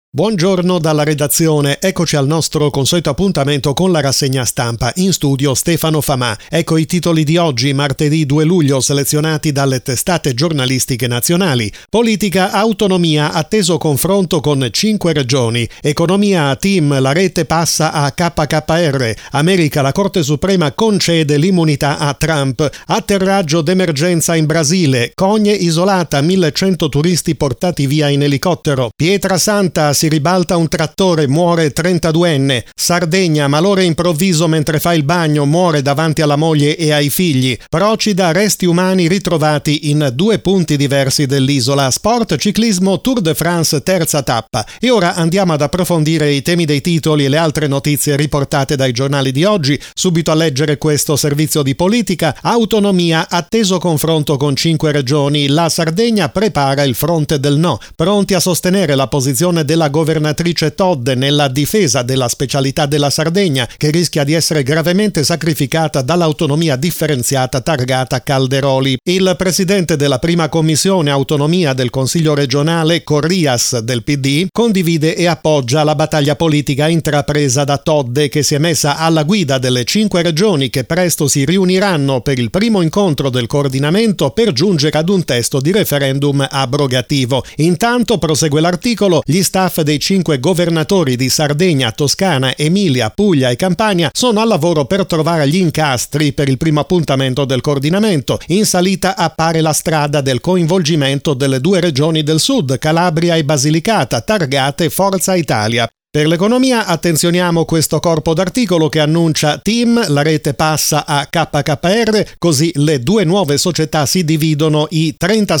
Buongiorno dalla redazione, eccoci al nostro consueto appuntamento con la rassegna stampa. In studio Stefano Famà. Ecco i titoli di oggi, martedì 2 luglio, selezionati dalle testate giornalistiche nazionali. Politica, autonomia, atteso confronto con 5 regioni. Economia, team, la rete passa a KKR. America, la Corte Suprema concede l'immunità a Trump. Atterraggio d'emergenza in Brasile. Cogne isolata, 1100 turisti portati via in elicottero. Pietrasanta, si ribalta un trattore, muore 32enne. Sardegna, malore improvviso mentre fa il bagno, muore davanti alla moglie e ai figli. Procida, resti umani ritrovati in 2 punti diversi dell'isola. Sport, ciclismo, Tour de France, terza tappa. E ora andiamo ad approfondire i temi dei titoli e le altre notizie riportate dai giornali di oggi. Subito a leggere questo servizio di politica. Autonomia, atteso confronto con 5 regioni. La Sardegna prepara il fronte del no, pronti a sostenere la posizione della governatrice Todde nella difesa della specialità della Sardegna, che rischia di essere gravemente sacrificata dall'autonomia differenziata targata Calderoli. Il presidente della prima commissione autonomia del Consiglio regionale, Corrias del PD, condivide e appoggia la battaglia politica intrapresa da Todde, che si è messa alla guida delle 5 regioni che presto si riuniranno per il primo incontro del coordinamento per giungere ad un testo di referendum abrogativo. Intanto, prosegue l'articolo, gli staff dei 5 governatori di Sardegna, Toscana, Emilia, Puglia e Campania sono al lavoro per trovare gli incastri per il primo appuntamento del coordinamento. In salita appare la strada del coinvolgimento delle 2 regioni del sud, Calabria e Basilicata, targate Forza Italia. Per l'economia attenzioniamo questo corpo d'articolo che annuncia team, la rete passa a KKR, così le 2 nuove società si dividono i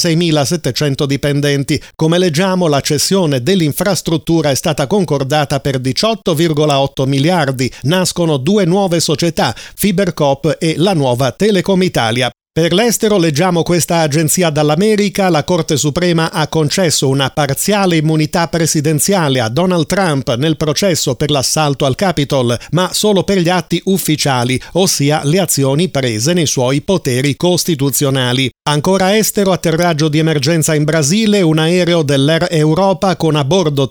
36.700 dipendenti. Come leggiamo, la cessione dell'infrastruttura è stata concordata per 18,8 miliardi. Nascono 2 nuove società, Fibercoop e la nuova Telecom Italia. Per l'estero leggiamo questa agenzia dall'America, la Corte Suprema ha concesso una parziale immunità presidenziale a Donald Trump nel processo per l'assalto al Capitol, ma solo per gli atti ufficiali, ossia le azioni prese nei suoi poteri costituzionali. Ancora estero, atterraggio di emergenza in Brasile, un aereo dell'Air Europa con a bordo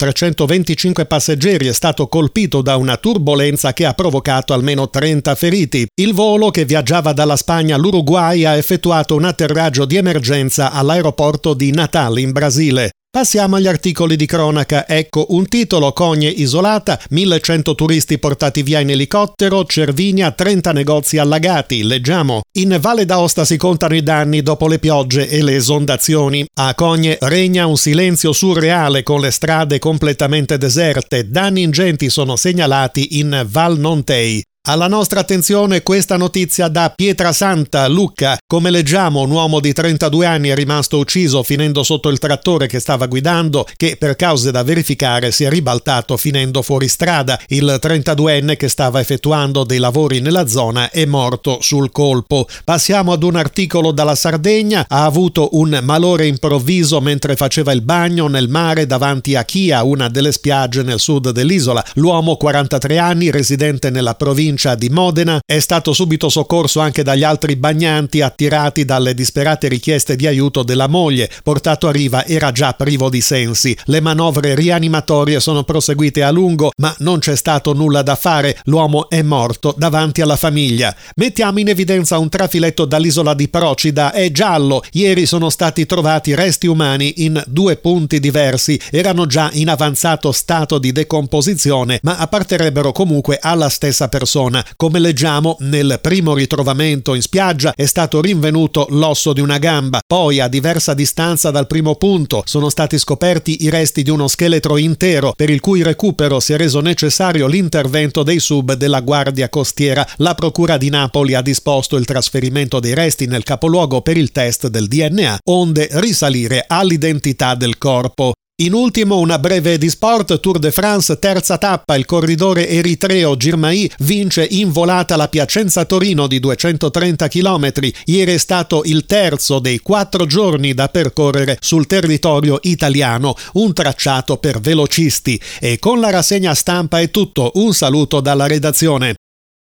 325 passeggeri è stato colpito da una turbolenza che ha provocato almeno 30 feriti. Il volo, che viaggiava dalla Spagna all'Uruguay, ha effettuato un atterraggio di emergenza all'aeroporto di Natal in Brasile. Passiamo agli articoli di cronaca. Ecco un titolo: Cogne isolata, 1100 turisti portati via in elicottero, Cervinia, 30 negozi allagati. Leggiamo: in Valle d'Aosta si contano i danni dopo le piogge e le esondazioni. A Cogne regna un silenzio surreale con le strade completamente deserte. Danni ingenti sono segnalati in Val Nontei. Alla nostra attenzione questa notizia da Pietrasanta, Lucca. Come leggiamo, un uomo di 32 anni è rimasto ucciso finendo sotto il trattore che stava guidando, che per cause da verificare si è ribaltato finendo fuori strada. Il 32enne, che stava effettuando dei lavori nella zona, è morto sul colpo. Passiamo ad un articolo dalla Sardegna. Ha avuto un malore improvviso mentre faceva il bagno nel mare davanti a Chia, una delle spiagge nel sud dell'isola. L'uomo, 43 anni, residente nella provincia di Modena, è stato subito soccorso anche dagli altri bagnanti attirati dalle disperate richieste di aiuto della moglie. Portato a riva era già privo di sensi. Le manovre rianimatorie sono proseguite a lungo, ma non c'è stato nulla da fare. L'uomo è morto davanti alla famiglia. Mettiamo in evidenza un trafiletto dall'isola di Procida. È giallo. Ieri sono stati trovati resti umani in 2 punti diversi. Erano già in avanzato stato di decomposizione, ma apparterrebbero comunque alla stessa persona. Come leggiamo, nel primo ritrovamento in spiaggia è stato rinvenuto l'osso di una gamba. Poi, a diversa distanza dal primo punto, sono stati scoperti i resti di uno scheletro intero, per il cui recupero si è reso necessario l'intervento dei sub della Guardia Costiera. La Procura di Napoli ha disposto il trasferimento dei resti nel capoluogo per il test del DNA, onde risalire all'identità del corpo. In ultimo una breve di sport, Tour de France, terza tappa, il corridore eritreo Girmay vince in volata la Piacenza-Torino di 230 km. Ieri è stato il terzo dei 4 giorni da percorrere sul territorio italiano, un tracciato per velocisti. E con la rassegna stampa è tutto, un saluto dalla redazione.